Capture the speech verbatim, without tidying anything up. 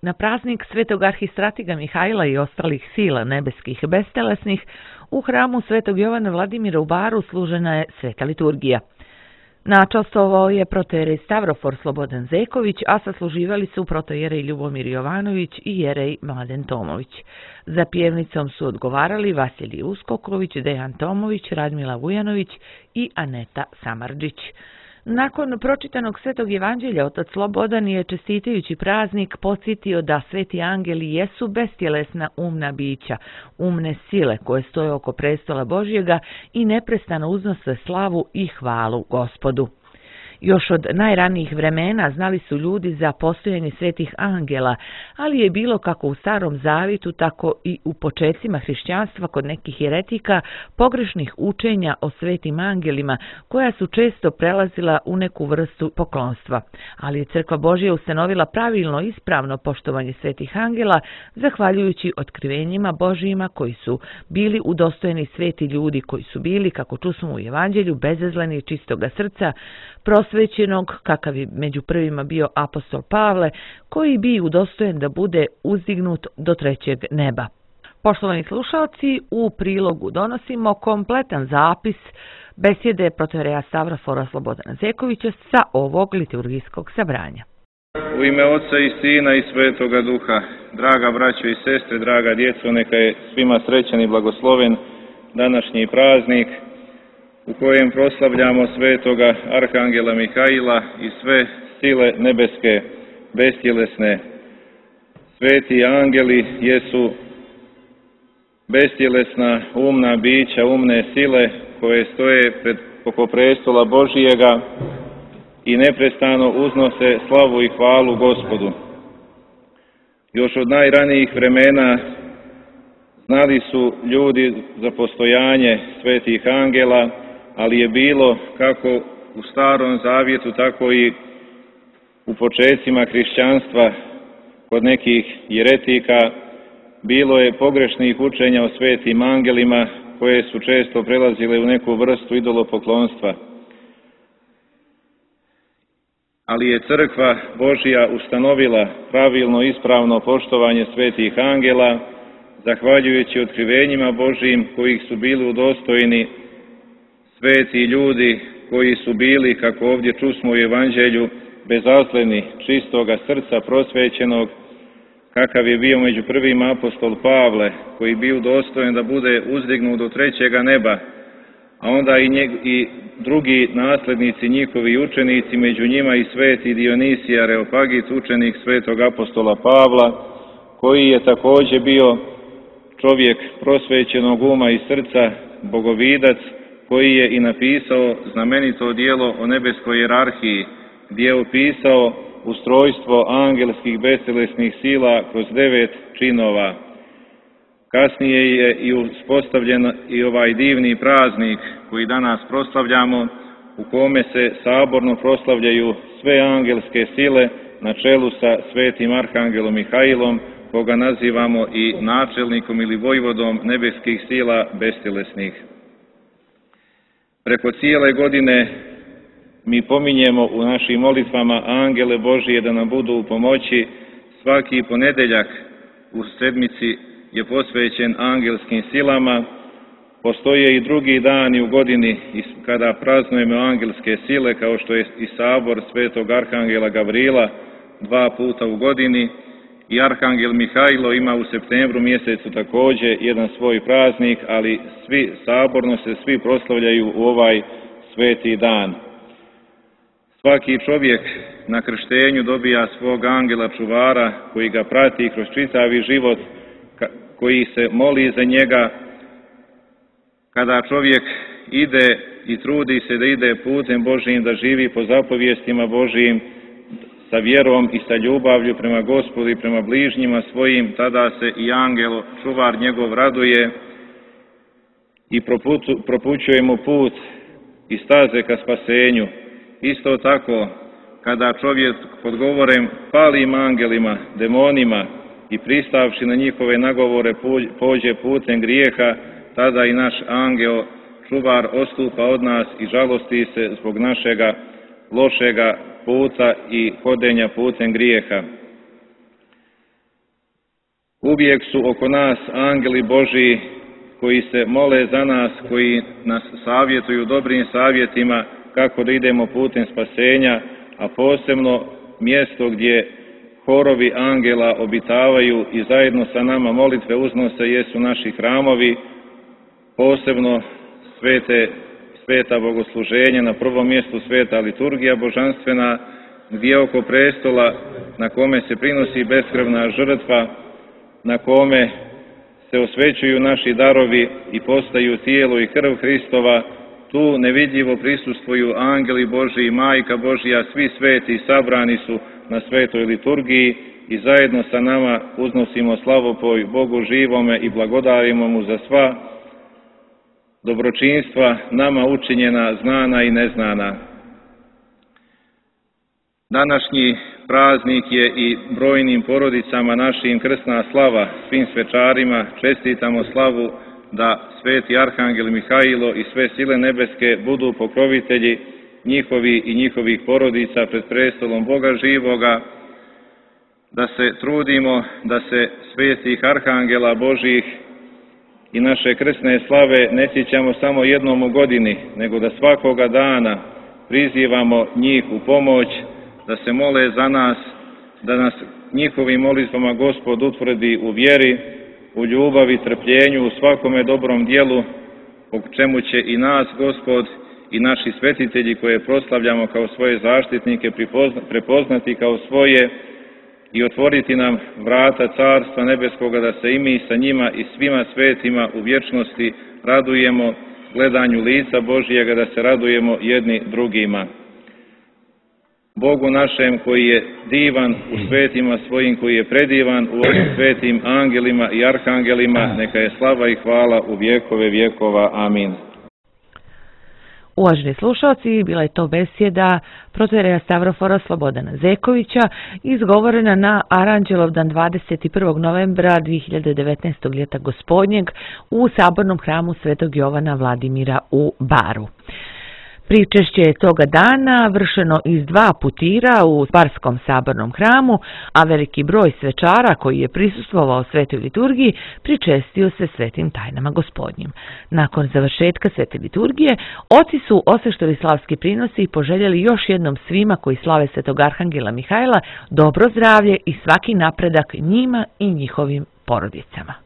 Na praznik svetog arhistratiga Mihajla i ostalih sila nebeskih bestelesnih u hramu svetog Jovana Vladimira u Baru služena je sveta liturgija. Načastvovao je protojerej Stavrofor Slobodan Zeković, a sasluživali su protojerej Ljubomir Jovanović i jerej Mladen Tomović. Za pjevnicom su odgovarali Vasilij Uskoković, Dejan Tomović, Radmila Vujanović i Aneta Samardžić. Nakon pročitanog svetog evanđelja, otac Slobodan je, čestitajući praznik, podsjetio da sveti angeli jesu bestjelesna umna bića, umne sile koje stoje oko prestola Božjega i neprestano uznose slavu i hvalu Gospodu. Još od najranijih vremena znali su ljudi za postojanje svetih angela, ali je bilo kako u Starom Zavitu, tako i u počecima hrišćanstva kod nekih jeretika pogrešnih učenja o svetim angelima, koja su često prelazila u neku vrstu poklonstva. Ali je Crkva Božja ustanovila pravilno i ispravno poštovanje svetih angela, zahvaljujući otkrivenjima Božjima koji su bili udostojeni sveti ljudi, koji su bili, kako čusmo u evanđelju, bezazleni i čistoga srca, prosvećenog, kakav je među prvima bio apostol Pavle, koji bi udostojen da bude uzdignut do trećeg neba. Poštovani slušalci, u prilogu donosimo kompletan zapis besjede protojereja Stavrofora Slobodana Zekovića sa ovog liturgijskog sabranja. U ime Oca i Sina i Svetoga Duha, draga braćo i sestre, draga djeco, neka je svima srećan i blagosloven današnji praznik u kojem proslavljamo svetoga arhangela Mihajla i sve sile nebeske bestjelesne. Sveti angeli jesu bestjelesna umna bića, umne sile koje stoje pred oko prestola Božijega i neprestano uznose slavu i hvalu Gospodu. Još od najranijih vremena znali su ljudi za postojanje svetih angela, ali je bilo kako u Starom Zavjetu, tako i u počecima hrišćanstva kod nekih jeretika bilo je pogrešnih učenja o svetim angelima koje su često prelazile u neku vrstu idolopoklonstva. Ali je Crkva Božja ustanovila pravilno i ispravno poštovanje svetih angela, zahvaljujući otkrivenjima Božjim kojih su bili udostojeni sveti ljudi koji su bili, kako ovdje čusmo u evanđelju, bezazleni, čistoga srca, prosvećenog, kakav je bio među prvim apostol Pavle, koji bio dostojen da bude uzdignut do trećega neba, a onda i, njeg, i drugi naslednici njihovi učenici, među njima i sveti Dionisije Areopagit, učenik svetog apostola Pavla, koji je također bio čovjek prosvećenog uma i srca, bogovidac, koji je i napisao znamenito djelo o nebeskoj hijerarhiji, gdje je opisao ustrojstvo angelskih bestelesnih sila kroz devet činova. Kasnije je i uspostavljen i ovaj divni praznik koji danas proslavljamo, u kome se saborno proslavljaju sve angelske sile na čelu sa svetim arhangelom Mihajlom, koga nazivamo i načelnikom ili vojvodom nebeskih sila bestelesnih. Preko cijele godine mi pominjemo u našim molitvama angele Božije da nam budu u pomoći. Svaki ponedjeljak u sedmici je posvećen angelskim silama. Postoje i drugi dani u godini kada praznujemo angelske sile, kao što je i sabor svetog arhangela Gavrila dva puta u godini. I arhangel Mihajlo ima u septembru mjesecu također jedan svoj praznik, ali svi saborno se svi proslavljaju u ovaj sveti dan. Svaki čovjek na krštenju dobija svog angela čuvara koji ga prati kroz čitavi život, koji se moli za njega. Kada čovjek ide i trudi se da ide putem Božijim, da živi po zapovjestima Božijim, sa vjerom i sa ljubavlju prema Gospodu i prema bližnjima svojim, tada se i angel čuvar njegov raduje i propućuje mu put i staze ka spasenju. Isto tako, kada čovjek pod govorem palim angelima, demonima i pristavši na njihove nagovore pođe putem grijeha, tada i naš angel čuvar odstupa od nas i žalosti se zbog našega lošega puta i hodenja putem grijeha. Uvijek su oko nas angeli Božiji koji se mole za nas, koji nas savjetuju dobrim savjetima kako da idemo putem spasenja, a posebno mjesto gdje horovi angela obitavaju i zajedno sa nama molitve uznose jesu naši hramovi, posebno svete, sveta bogosluženja, na prvom mjestu sveta liturgija božanstvena, gdje oko prestola na kome se prinosi beskrvna žrtva, na kome se osvećuju naši darovi i postaju tijelo i krv Hristova, tu nevidljivo prisustvuju angeli Božji, Majka Božja, svi sveti sabrani su na svetoj liturgiji i zajedno sa nama uznosimo slavopoj Bogu živome i blagodarimo mu za sva dobročinstva nama učinjena, znana i neznana. Današnji praznik je i brojnim porodicama našim krsna slava, svim svečarima čestitamo slavu da sveti arhangel Mihailo i sve sile nebeske budu pokrovitelji njihovi i njihovih porodica pred prestolom Boga živoga, da se trudimo da se svetih arhangela Božjih i naše krsne slave ne sjećamo samo jednom u godini, nego da svakoga dana prizivamo njih u pomoć, da se mole za nas, da nas njihovim molitvama Gospod utvrdi u vjeri, u ljubavi, trpljenju, u svakome dobrom dijelu, po čemu će i nas Gospod i naši svetitelji koje proslavljamo kao svoje zaštitnike prepoznati kao svoje i otvoriti nam vrata Carstva Nebeskoga, da se i mi sa njima i svima svetima u vječnosti radujemo gledanju lica Božjega, da se radujemo jedni drugima. Bogu našem koji je divan u svetima svojim, koji je predivan u ovim svetim angelima i arhangelima, neka je slava i hvala u vjekove vjekova. Amin. Uvaženi slušalci, bila je to besjeda protoijereja Stavrofora Slobodana Zekovića, izgovorena na Aranđelovdan dvadeset prvog novembra dvije hiljade devetnaestog ljeta gospodnjeg u sabornom hramu Svetog Jovana Vladimira u Baru. Pričešće je toga dana vršeno iz dva putira u Barskom sabornom hramu, a veliki broj svečara koji je prisustvovao svetoj liturgiji pričestio se svetim tajnama gospodnjim. Nakon završetka svete liturgije, oci su osveštili slavski prinosi i poželjeli još jednom svima koji slave svetog arhangela Mihajla dobro zdravlje i svaki napredak njima i njihovim porodicama.